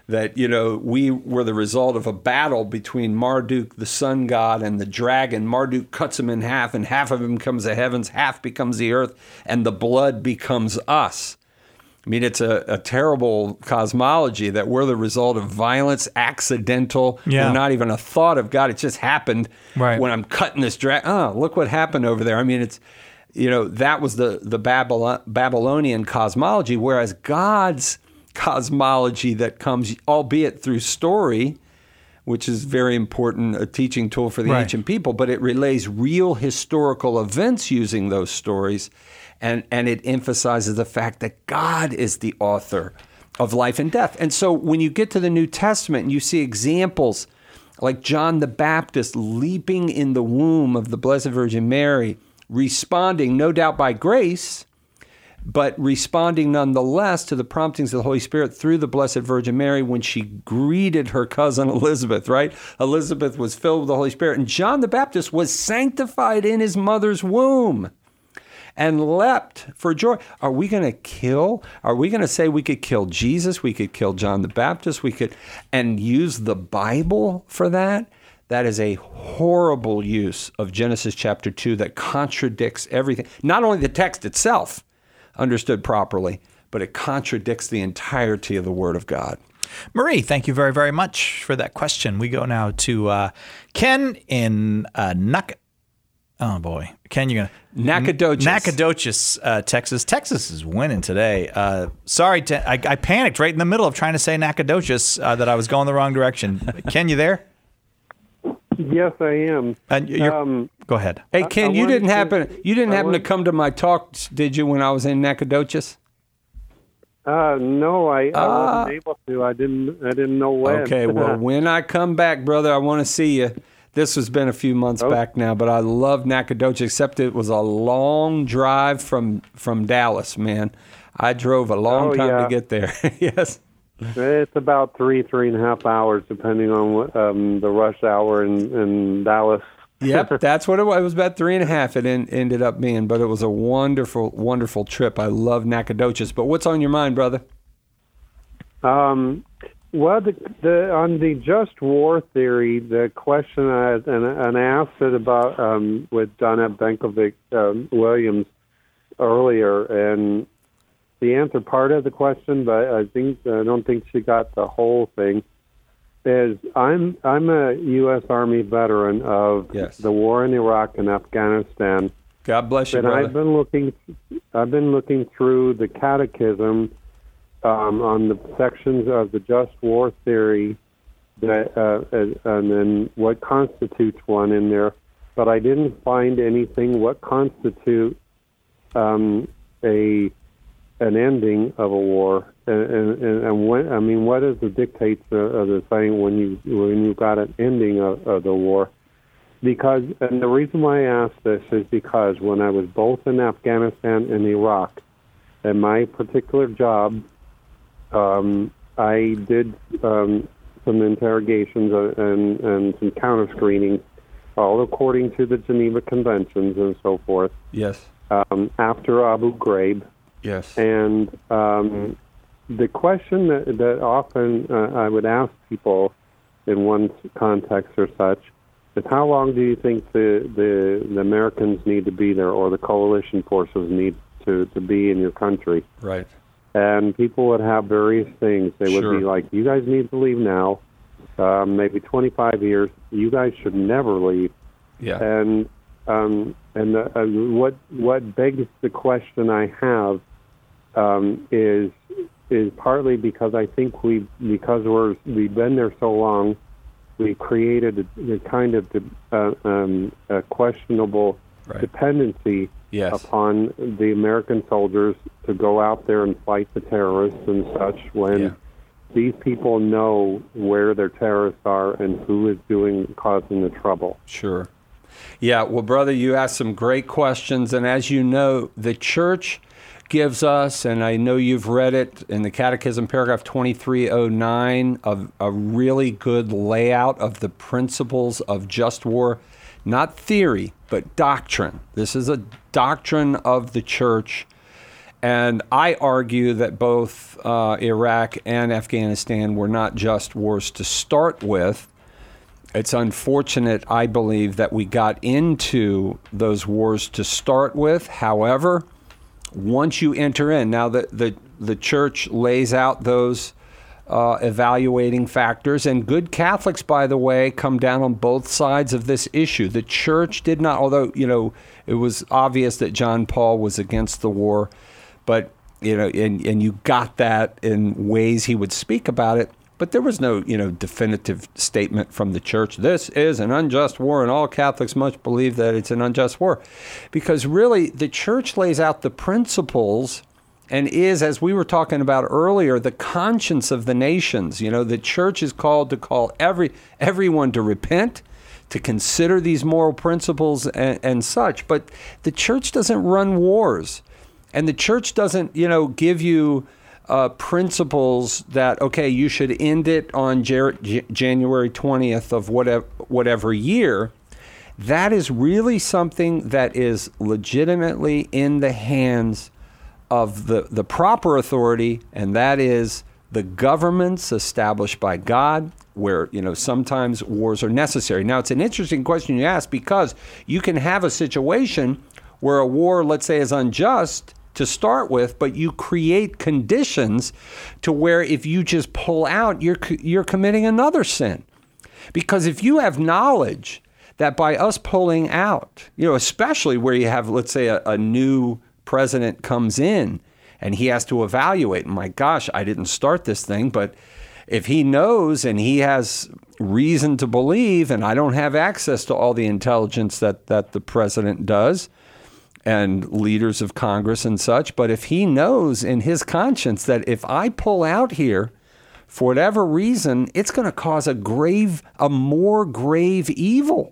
that, you know, we were the result of a battle between Marduk, the sun god, and the dragon. Marduk cuts him in half, and half of him comes the heavens, half becomes the earth, and the blood becomes us. I mean, it's a, a terrible cosmology that we're the result of violence, accidental. Yeah. We're not even a thought of God. It just happened Right. when I'm cutting this dragon. Oh, look what happened over there. I mean, it's, you know, that was the, the Babylon, Babylonian cosmology, whereas God's cosmology that comes, albeit through story, which is very important, a teaching tool for the Right. ancient people, but it relays real historical events using those stories, and, and it emphasizes the fact that God is the author of life and death. And so when you get to the New Testament and you see examples like John the Baptist leaping in the womb of the Blessed Virgin Mary, responding, no doubt by grace, but responding nonetheless to the promptings of the Holy Spirit through the Blessed Virgin Mary when she greeted her cousin Elizabeth, right? Elizabeth was filled with the Holy Spirit, and John the Baptist was sanctified in his mother's womb and leapt for joy. Are we going to kill? Are we going to say we could kill Jesus? We could kill John the Baptist? We could, and use the Bible for that? That is a horrible use of Genesis chapter two that contradicts everything. Not only the text itself, understood properly, but it contradicts the entirety of the Word of God. Marie, thank you very, very much for that question. We go now to uh, Ken in uh, Nak. Oh boy, Ken, you're gonna Nacogdoches, Nacogdoches, uh, Texas. Texas is winning today. Uh, sorry, te- I, I panicked right in the middle of trying to say Nacogdoches uh, that I was going the wrong direction. Ken, you there? Yes, I am. And you're, um, go ahead. Hey Ken, I you didn't wanted to- happen you didn't I happen to wanted- come to my talks, did you, when I was in Nacogdoches? Uh, no, I, I Ah. wasn't able to. I didn't. I didn't know when. Okay, well, when I come back, brother, I want to see you. This has been a few months Oh. back now, but I love Nacogdoches, except it was a long drive from from Dallas, man. I drove a long Oh, time yeah. to get there. Yes. It's about three, three and a half hours, depending on what, um, the rush hour in, in Dallas. Yep, that's what it was. It was about three and a half it en- ended up being, but it was a wonderful, wonderful trip. I love Nacogdoches. But what's on your mind, brother? Um, well, the, the on the just war theory, the question I and, and I asked it about um, with Donna Benkovic um, Williams earlier, and the answer part of the question, but I think I don't think she got the whole thing. Is I'm I'm a U S Army veteran of Yes. the war in Iraq and Afghanistan. God bless you, and brother. I've been looking I've been looking through the catechism um, on the sections of the just war theory that uh, and and then what constitutes one in there, but I didn't find anything what constitute um, a an ending of a war, and, and, and when I mean, what is the dictates of, of the thing when you when you got an ending of, of the war? Because, and the reason why I ask this is because when I was both in Afghanistan and Iraq, in my particular job, um, I did um, some interrogations and, and some counter screenings, all according to the Geneva Conventions and so forth. Yes. Um, after Abu Ghraib. Yes. And um, the question that, that often uh, I would ask people in one context or such is how long do you think the, the, the Americans need to be there or the coalition forces need to, to be in your country? Right. And people would have various things. They would Sure. be like, you guys need to leave now, um, maybe twenty-five years. You guys should never leave. Yeah. And um, and uh, uh, what what begs the question I have um, is is partly because I think we because we're we've been there so long, we created a, a kind of uh, um, a questionable Right. dependency Yes. upon the American soldiers to go out there and fight the terrorists and such when Yeah. these people know where their terrorists are and who is doing causing the trouble. Sure. Yeah, well, brother, you asked some great questions. And as you know, the church gives us, and I know you've read it in the Catechism, paragraph twenty-three oh nine, of a really good layout of the principles of just war. Not theory, but doctrine. This is a doctrine of the church. And I argue that both uh, Iraq and Afghanistan were not just wars to start with. It's unfortunate, I believe, that we got into those wars to start with. However, once you enter in, now the, the, the church lays out those uh, evaluating factors, and good Catholics, by the way, come down on both sides of this issue. The church did not, although, you know, it was obvious that John Paul was against the war, but, you know, and, and you got that in ways he would speak about it. But there was no, you know, definitive statement from the church. This is an unjust war, and all Catholics must believe that it's an unjust war. Because really, the church lays out the principles and is, as we were talking about earlier, the conscience of the nations. You know, the church is called to call every everyone to repent, to consider these moral principles and, and such. But the church doesn't run wars. And the church doesn't, you know, give you uh, principles that, okay, you should end it on Jar- J- January twentieth of whatever, whatever year. That is really something that is legitimately in the hands of the, the proper authority, and that is the governments established by God, where, you know, sometimes wars are necessary. Now, it's an interesting question you ask, because you can have a situation where a war, let's say, is unjust to start with, but you create conditions to where if you just pull out, you're you're committing another sin. Because if you have knowledge that by us pulling out, you know, especially where you have, let's say, a, a new president comes in and he has to evaluate, my gosh, I didn't start this thing, but if he knows and he has reason to believe, and I don't have access to all the intelligence that, that the president does, and leaders of Congress and such, but if he knows in his conscience that if I pull out here, for whatever reason, it's going to cause a grave, a more grave evil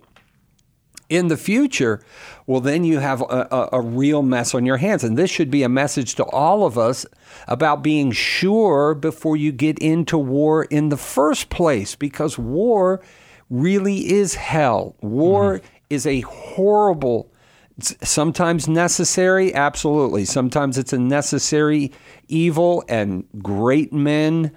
in the future, well, then you have a, a, a real mess on your hands. And this should be a message to all of us about being sure before you get into war in the first place, because war really is hell. War mm-hmm. is a horrible, sometimes necessary, absolutely. Sometimes it's a necessary evil, and great men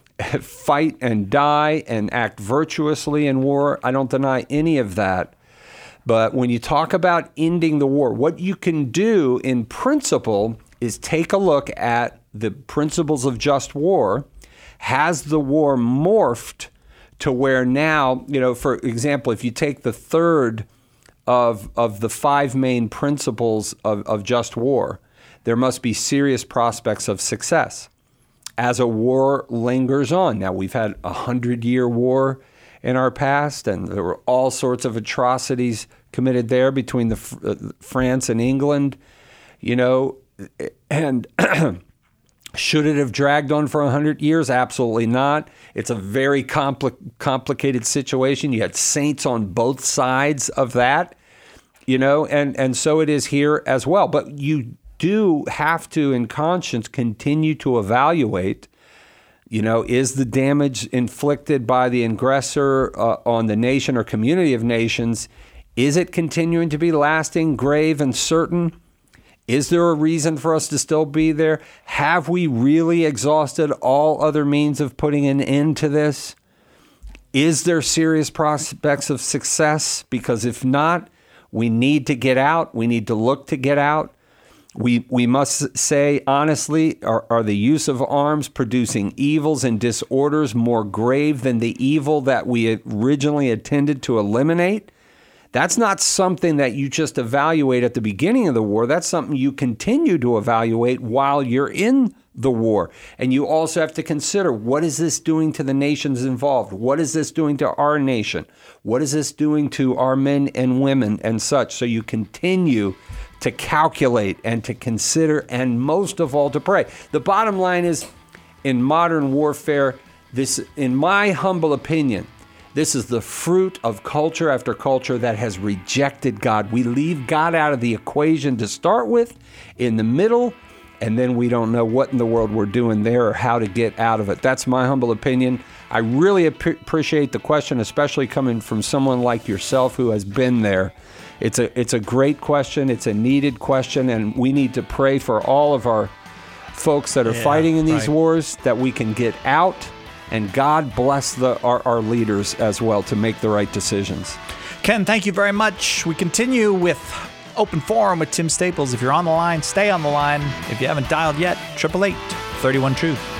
fight and die and act virtuously in war. I don't deny any of that. But when you talk about ending the war, what you can do in principle is take a look at the principles of just war. Has the war morphed to where now, you know, for example, if you take the third of of the five main principles of, of just war, there must be serious prospects of success as a war lingers on. Now, we've had a hundred-year war in our past, and there were all sorts of atrocities committed there between the uh, France and England, you know, and should it have dragged on for a hundred years? Absolutely not. It's a very compli- complicated situation. You had saints on both sides of that, you know, and, and so it is here as well. But you do have to, in conscience, continue to evaluate, you know, is the damage inflicted by the aggressor uh, on the nation or community of nations, is it continuing to be lasting, grave, and certain? Is there a reason for us to still be there? Have we really exhausted all other means of putting an end to this? Is there serious prospects of success? Because if not, we need to get out. We need to look to get out. We we must say honestly, are, are the use of arms producing evils and disorders more grave than the evil that we originally intended to eliminate? That's not something that you just evaluate at the beginning of the war. That's something you continue to evaluate while you're in the war. And you also have to consider, what is this doing to the nations involved? What is this doing to our nation? What is this doing to our men and women and such? So you continue to calculate and to consider, and most of all, to pray. The bottom line is, in modern warfare, this, in my humble opinion, this is the fruit of culture after culture that has rejected God. We leave God out of the equation to start with, in the middle, and then we don't know what in the world we're doing there or how to get out of it. That's my humble opinion. I really ap- appreciate the question, especially coming from someone like yourself who has been there. It's a it's a great question. It's a needed question, and we need to pray for all of our folks that are Yeah, fighting in these right. wars that we can get out, and God bless the, our, our leaders as well to make the right decisions. Ken, thank you very much. We continue with Open Forum with Tim Staples. If you're on the line, stay on the line. If you haven't dialed yet, triple eight thirty-one Truth.